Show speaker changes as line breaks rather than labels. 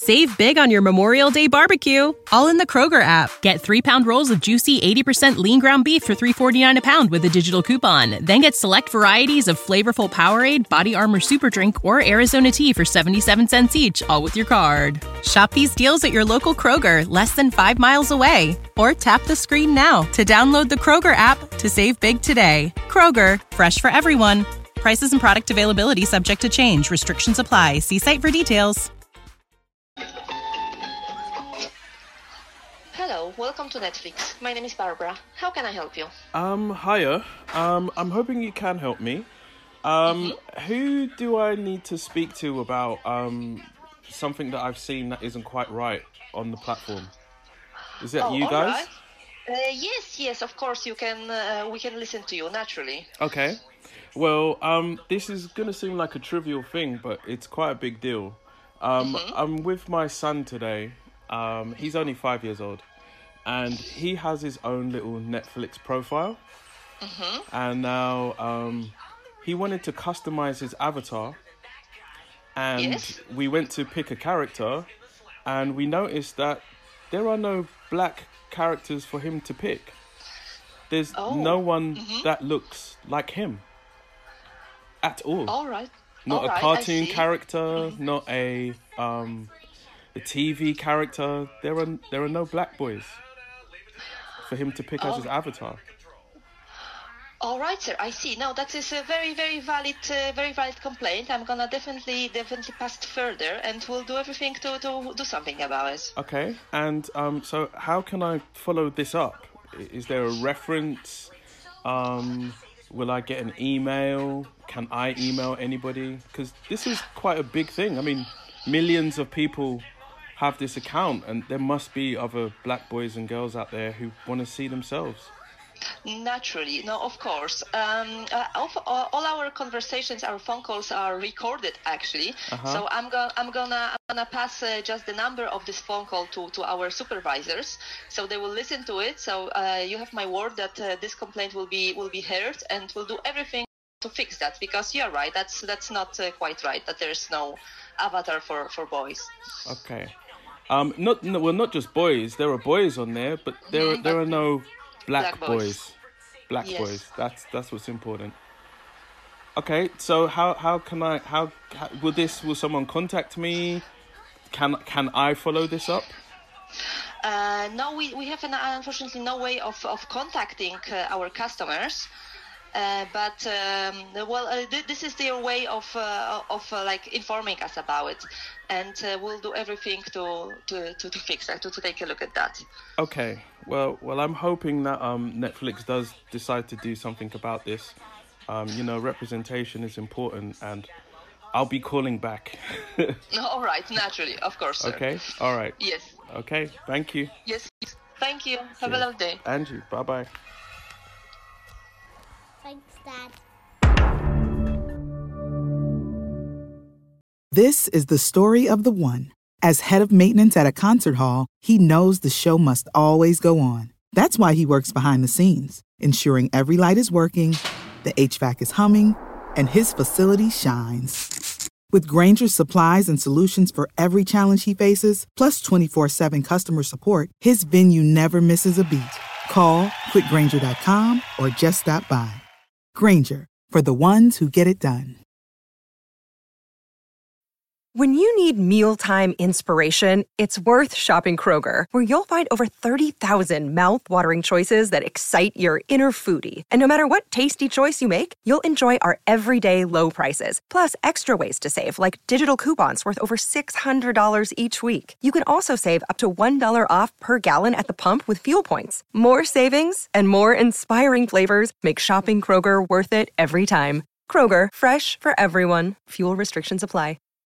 Save big on your Memorial Day barbecue, all in the Kroger app. Get 3-pound rolls of juicy 80% lean ground beef for $3.49 a pound with a digital coupon. Then get select varieties of flavorful Powerade, Body Armor Super Drink, or Arizona tea for 77 cents each, all with your card. Shop these deals at your local Kroger, less than 5 miles away. Or tap the screen now to download the Kroger app to save big today. Kroger, fresh for everyone. Prices and product availability subject to change. Restrictions apply. See site for details.
Hello, welcome to Netflix. My name is Barbara. How can I help you?
Hiya. I'm hoping you can help me. Who do I need to speak to about something that I've seen that isn't quite right on the platform? Is that you guys?
Right. Yes, of course you can. We can listen to you naturally.
Okay. Well, this is gonna seem like a trivial thing, but it's quite a big deal. I'm with my son today. He's only 5 years old, and he has his own little Netflix profile. And now he wanted to customize his avatar, and we went to pick a character, and we noticed that there are no black characters for him to pick. There's no one that looks like him at all.
All right.
Not a cartoon character, not a TV character. There are no black boys for him to pick as his avatar.
All right, sir. I see. No, that is a very, very valid complaint. I'm gonna definitely pass it further, and we'll do everything to do something about it.
Okay. And so how can I follow this up? Is there a reference? Will I get an email? Can I email anybody? Because this is quite a big thing. I mean, millions of people have this account, and there must be other black boys and girls out there who want to see themselves.
Naturally, no, of course. All our conversations, our phone calls are recorded, actually. So I'm gonna pass just the number of this phone call to our supervisors, so they will listen to it. So you have my word that this complaint will be heard, and we'll do everything to fix that. Because you're right, that's not quite right. That there's no avatar for boys.
Okay. Not just boys. There are boys on there, but there are no black boys. Black boys. That's what's important. Okay, so how can I will someone contact me? Can I follow this up?
No, we have unfortunately no way of contacting our customers. But this is their way of like informing us about it, and we'll do everything to fix that, to take a look at that.
Okay. Well, I'm hoping that Netflix does decide to do something about this. Representation is important, and I'll be calling back.
All right, naturally, of course, sir.
Okay. All right.
Yes.
Okay. Thank you.
Yes. Thank you. Have a lovely day.
And you. Bye-bye.
Thanks, Dad.
This is the story of the one. As head of maintenance at a concert hall, he knows the show must always go on. That's why he works behind the scenes, ensuring every light is working, the HVAC is humming, and his facility shines. With Grainger's supplies and solutions for every challenge he faces, plus 24/7 customer support, his venue never misses a beat. Call quickgrainger.com or just stop by. Grainger, for the ones who get it done.
When you need mealtime inspiration, it's worth shopping Kroger, where you'll find over 30,000 mouth-watering choices that excite your inner foodie. And no matter what tasty choice you make, you'll enjoy our everyday low prices, plus extra ways to save, like digital coupons worth over $600 each week. You can also save up to $1 off per gallon at the pump with fuel points. More savings and more inspiring flavors make shopping Kroger worth it every time. Kroger, fresh for everyone. Fuel restrictions apply.